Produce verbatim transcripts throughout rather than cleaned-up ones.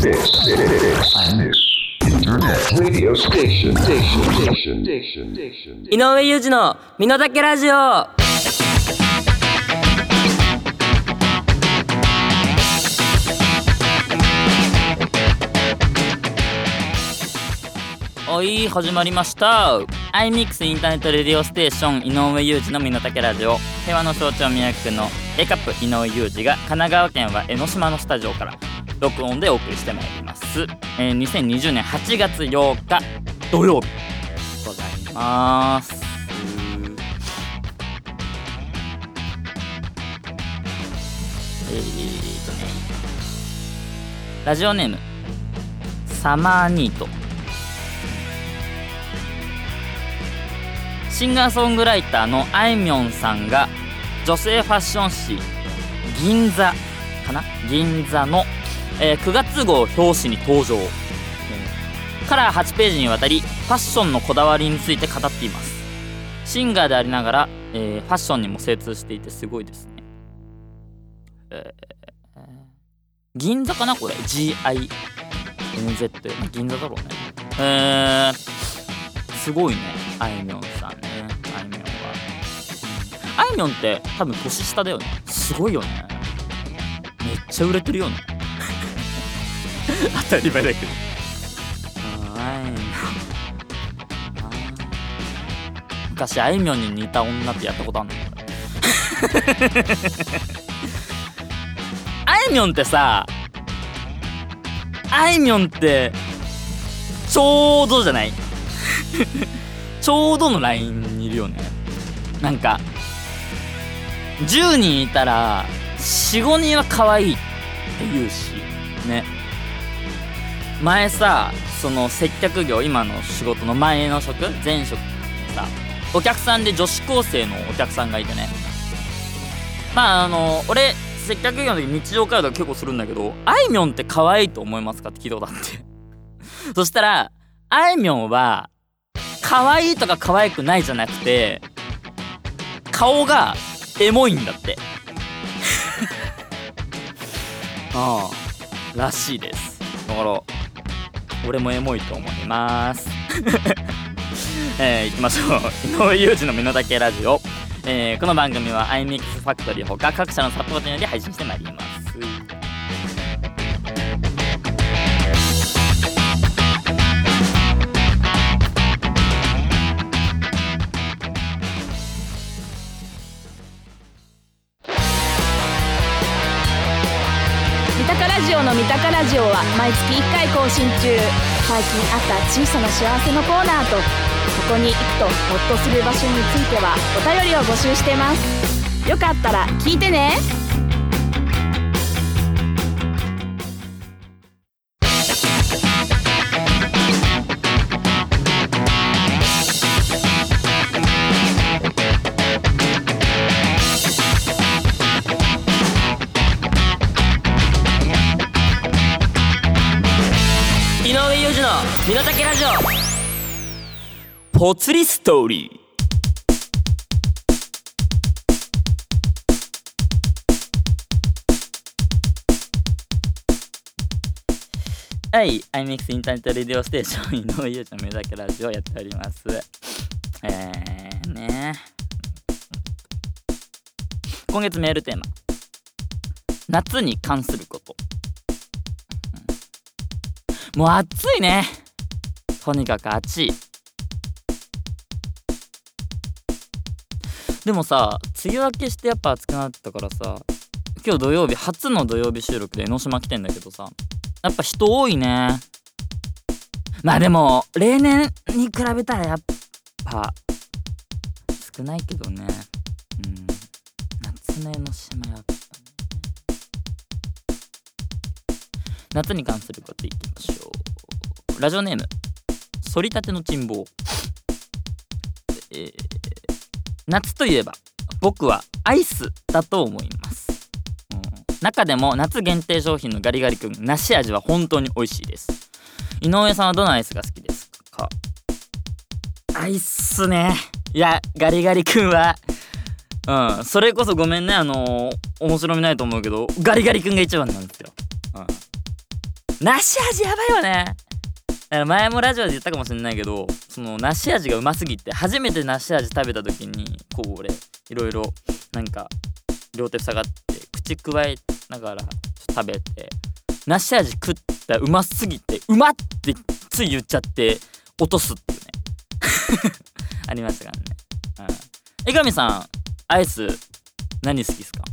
井上裕二の身の丈ラジオ。おい、始まりました。 アイミックス インターネットレディオステーション井上裕二の身の丈ラジオ。平和の象徴宮城の A カップ井上裕二が神奈川県は江ノ島のスタジオから録音でお送りしてまいります。えー、にせんにじゅうねんはちがつようか土曜日ございます。えーとねラジオネームサマーニート。シンガーソングライターのあいみょんさんが女性ファッション誌銀座かな銀座の、えー、くがつ号表紙に登場、えー、カラーはちページにわたりファッションのこだわりについて語っています。シンガーでありながら、えー、ファッションにも精通していてすごいですね。えー、銀座かなこれ ジーアイエヌゼット 銀座だろうね。えー、すごいねあいみょんさんね。あいみょんはあいみょんって多分年下だよね。すごいよね。めっちゃ売れてるよね当たり前だけど。あいみょん昔あいみょんに似た女ってやったことあんのあいみょんってさあいみょんってちょうどじゃないちょうどのラインにいるよね。なんかじゅうにんいたら よん,ご 人は可愛いって言うしね。前さその接客業、今の仕事の前の職前職さお客さんで女子高生のお客さんがいてね。まああの俺接客業の時日常会話結構するんだけど、あいみょんって可愛いと思いますかって聞いたことあってそしたらあいみょんは可愛いとか可愛くないじゃなくて顔がエモいんだってああらしいです。だから俺もエモいと思いますえー、いきましょう井上裕二の身の丈ラジオ。えー、この番組は アイミックス ファクトリーほか各社のサポートにより配信してまいります。 三鷹ラジオの三鷹ラジオは毎月いっかい更新中。最近あった小さな幸せのコーナーとここに行くとホッとする場所についてはお便りを募集してます。よかったら聞いてね。 井上裕二の身の丈ラジオ。ぽつりストーリー。はい、アイミックス インターネットレディオステーション井上裕二の身の丈ラジオをやっております。えーね今月メールテーマ、夏に関すること。もう暑いね。とにかく暑い。でもさ梅雨明けしてやっぱ暑くなったからさ、今日土曜日初の土曜日収録で江ノ島来てんだけどさ、やっぱ人多いね。まあでも例年に比べたらやっぱ少ないけどね。うん夏の江ノ島やっぱ夏に関することいきましょう。ラジオネーム反りたての珍望。えー、夏といえば僕はアイスだと思います、うん、中でも夏限定商品のガリガリ君梨味は本当に美味しいです。井上さんはどのアイスが好きですか？アイスね。いやガリガリ君はうんそれこそごめんね、あのー、面白みないと思うけどガリガリ君が一番なんですよ、うん梨味やばいよね。だから前もラジオで言ったかもしれないけど、その梨味がうますぎて、初めて梨味食べた時にこう俺いろいろなんか両手塞がって口くわえながら食べて、梨味食ったらうますぎてうまってつい言っちゃって落とすっていうねありましたからね。江上さん、アイス何好きっすか？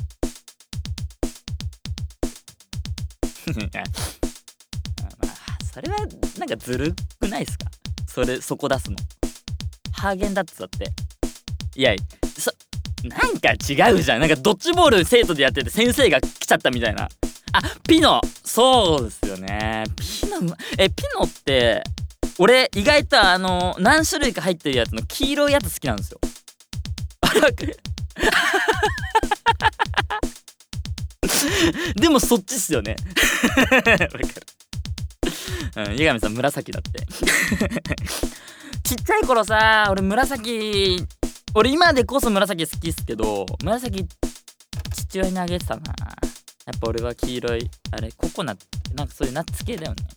まあそれはなんかずるくないっすか？それそこ出すの。ハーゲンダッツだって。いやそなんか違うじゃん。なんかドッジボール生徒でやってて先生が来ちゃったみたいな。あ、ピノ、そうですよね。ピノ、えピノって俺意外とあの何種類か入ってるやつの黄色いやつ好きなんですよ。あれわかるでもそっちっすよねわかる。うん、江上さん紫だってちっちゃい頃さ、俺紫、俺今でこそ紫好きっすけど、紫父親にあげてたな。やっぱ俺は黄色いあれココナッツ、なんかそういうナッツ系だよね。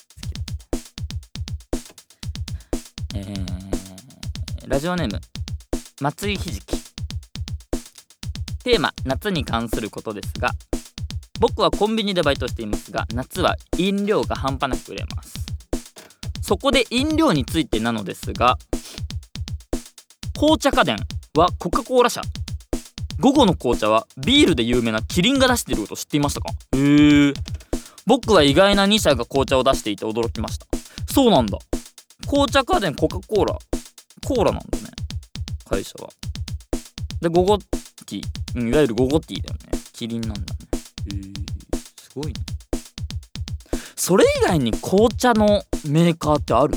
えー、ラジオネーム松井ひじき。テーマ、夏に関することですが、僕はコンビニでバイトしていますが、夏は飲料が半端なく売れます。そこで飲料についてなのですが、紅茶家電はコカ・コーラ社、午後の紅茶はビールで有名なキリンが出していること知っていましたか？へー。僕は意外なに社が紅茶を出していて驚きました。そうなんだ。紅茶家電コカ・コーラ、コーラなんだね、会社は。でゴゴティー、うん、いわゆるゴゴティーだよね。キリンなんだね。へー、すごいね。それ以外に紅茶のメーカーってある？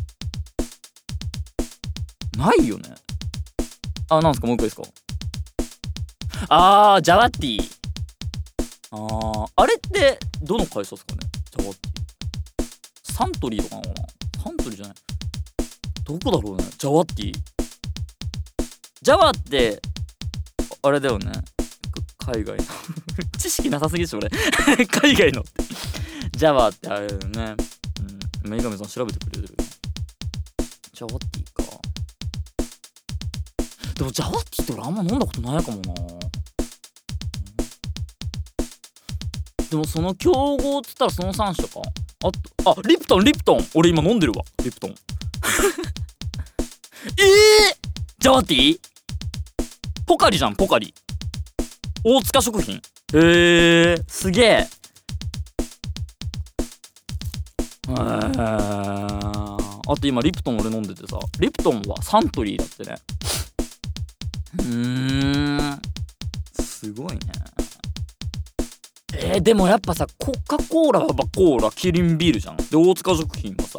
ないよね。あ、なんすか、もう一回ですか？あー、ジャワティー。あー、あれってどの会社ですかね？ジャワティー。サントリーとかなのかな？サントリーじゃない、どこだろうね。ジャワティー、ジャワってあれだよね、海外の知識なさすぎでしょ俺海外のってジャワってあれだよね。うん、江上さん調べてくれてる。ジャワティーか。でもジャワティーって俺あんま飲んだことないかもな、うん、でもその競合っつったらそのさん社か。あと、あ、リプトン、リプトン、俺今飲んでるわ、リプトンえー、ジャワティー、ポカリじゃん、ポカリ、大塚食品。へー、すげえ。えー、あと今リプトン俺飲んでてさ、リプトンはサントリーだってね。うーん、すごいね。えー、でもやっぱさ、コカ・コーラはコーラ、キリンビールじゃん。で大塚食品はさ、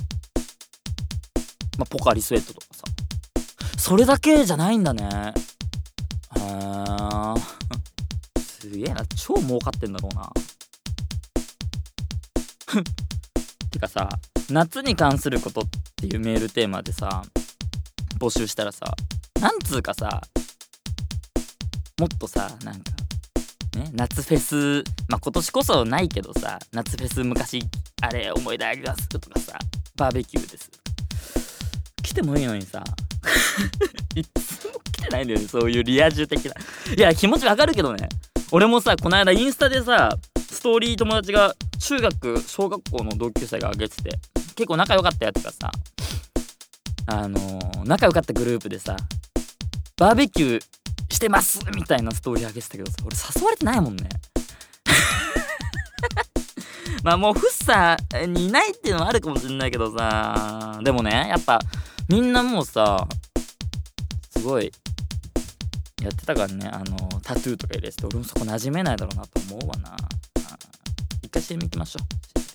まあ、ポカリスエットとかさ、それだけじゃないんだね。へーすげえな、超儲かってんだろうなてかさ、夏に関することっていうメールテーマでさ募集したらさ、なんつうかさ、もっとさ、なんかね、夏フェス、まあ今年こそないけどさ、夏フェス昔あれ思い出ありますとかさ、バーベキューです来てもいいのにさいつも来てないんだよね、そういうリア充的な。いや気持ちわかるけどね。俺もさ、この間インスタでさ、ストーリー友達が中学小学校の同級生が上げてて、結構仲良かったやつがさ、あのー、仲良かったグループでさ、バーベキューしてますみたいなストーリー上げてたけどさ、俺誘われてないもんねまあもうフッサにいないっていうのもあるかもしれないけどさ、でもね、やっぱみんなもうさ、すごいやってたからね、あのタトゥーとか入れてて、俺もそこ馴染めないだろうなと思うわな。一回 シーエム 行きましょう。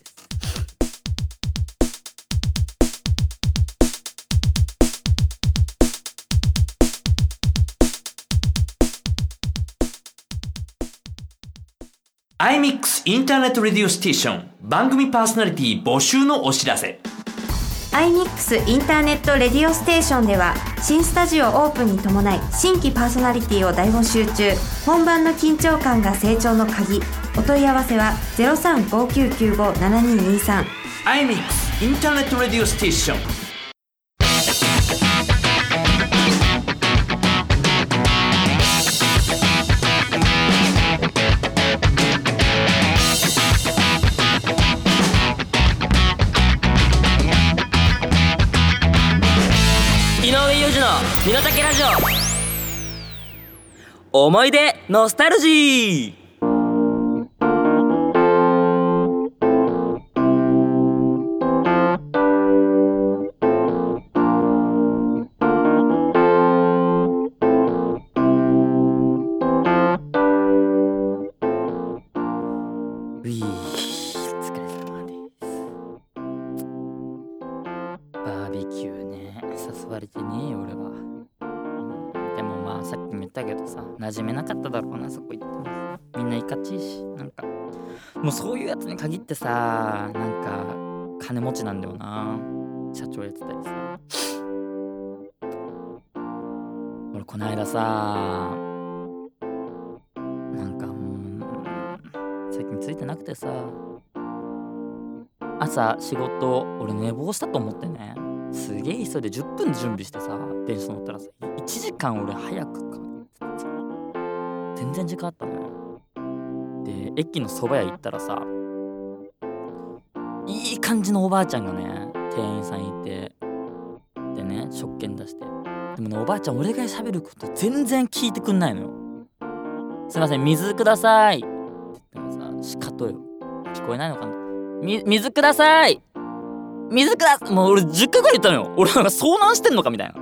アイミックス インターネットレディオステーション番組パーソナリティ募集のお知らせ。 アイミックス インターネットレディオステーションでは、新スタジオオープンに伴い新規パーソナリティを大募集中。本番の緊張感が成長の鍵。 お問い合わせは ゼロさんごきゅうきゅうごななににさん。 アイミックス インターネットラディオステーション。 井上裕二の身の丈ラジオ。思い出ノスタルジー。ういー、お疲れ様です。バーベキューね、誘われてねえよ俺は。でもまあさっきも言ったけどさ、馴染めなかっただろうな、そこ行ってもさ、みんないかちいし、なんかもうそういうやつに限ってさ、なんか金持ちなんだよな、社長やってたりさ。俺こないださ、なんかもう最近ついてなくてさ、朝仕事俺寝坊したと思ってね、すげえ急いでじゅっぷん準備してさ、電車乗ったらさ、いちじかん俺早くか全然時間あったのよ。で駅の蕎麦屋行ったらさ、いい感じのおばあちゃんがね店員さんいて、でね食券出して、でもねおばあちゃん俺が喋ること全然聞いてくんないのよ。すいません水くださいって言ってもさ、しかとよ、聞こえないのかな、み水ください水ください、もう俺じゅっかいぐらい言ったのよ。俺なんか遭難してんのかみたいな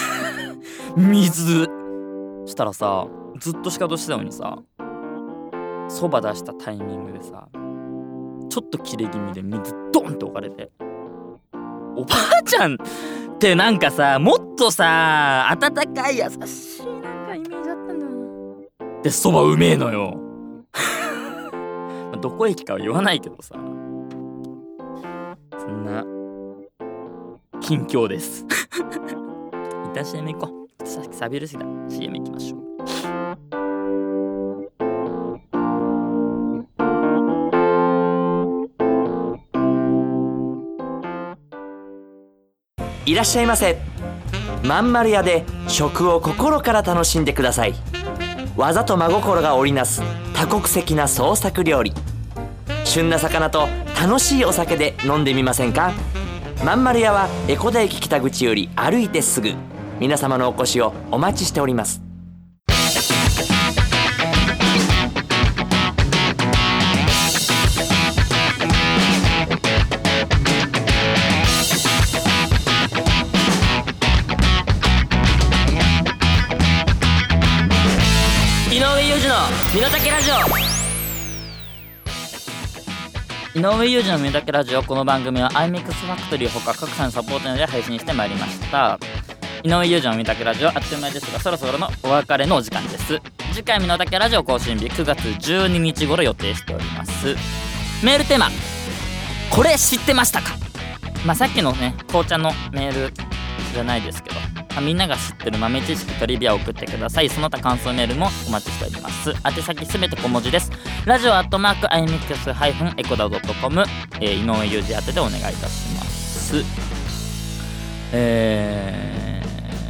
水したらさ、ずっとしかとしてたのにさ、そば出したタイミングでさ、ちょっと切れ気味で水ドンって置かれて、おばあちゃんってなんかさ、もっとさ温かい優しいなんかイメージあったんだよな。でそばうめえのよどこ駅かは言わないけどさ、そんな近況です一旦 シーエム 行こう。さっきサビるしだ。 シーエム 行きましょう。 いらっしゃいませ。まんまる屋で食を心から楽しんでください。技と真心が織りなす多国籍な創作料理。旬な魚と楽しいお酒で飲んでみませんか。まんまる屋は江古田駅北口より歩いてすぐ。皆様のお越しをお待ちしております。 井上裕二の身の丈ラジオ。井上裕二の身の丈ラジオ。この番組は アイミックス ファクトリーほか各社のサポートなどで配信してまいりました。井上裕二の身の丈ラジオ、あっという間ですがそろそろのお別れのお時間です。次回身の丈ラジオ更新日くがつじゅうににち頃予定しております。メールテーマ、これ知ってましたか。まあさっきのね紅茶のメールじゃないですけど、まあ、みんなが知ってる豆知識トリビアを送ってください。その他感想メールもお待ちしております。宛先すべて小文字です。ラジオアットマークアイミックスハイフンエコダドットコム、えー、井上裕二宛てでお願いいたします。え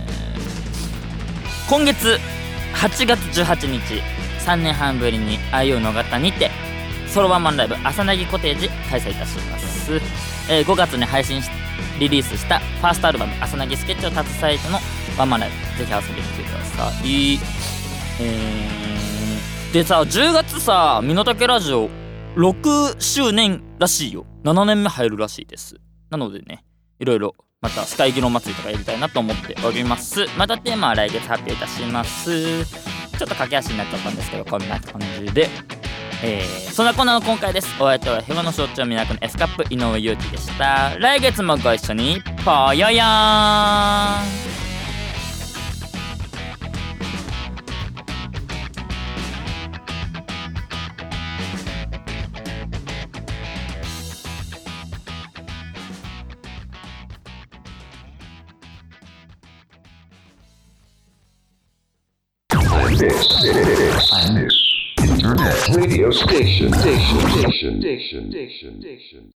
ー、今月はちがつじゅうはちにち、さんねんはんぶりにアイオー野方にてソロワンマンライブ朝凪コテージ開催いたします。えー、ごがつに配信しリリースしたファーストアルバム朝凪スケッチを携えてのワンマンライブ、ぜひ遊びに来てください。えー、でさ、じゅうがつさ、身の丈ラジオろくしゅうねんらしいよ。ななねんめ入るらしいです。なのでね、いろいろまたスカイギロ祭りとかやりたいなと思っております。またテーマは来月発表いたします。ちょっと駆け足になっちゃったんですけど、こんな感じで、えー、そんなこんなの今回です。お相手はヘマの象徴魅惑の S カップ井上裕二でした。来月もご一緒にぽよよーん。 This is Internet radio station. Station. Station. Station. Station. Station.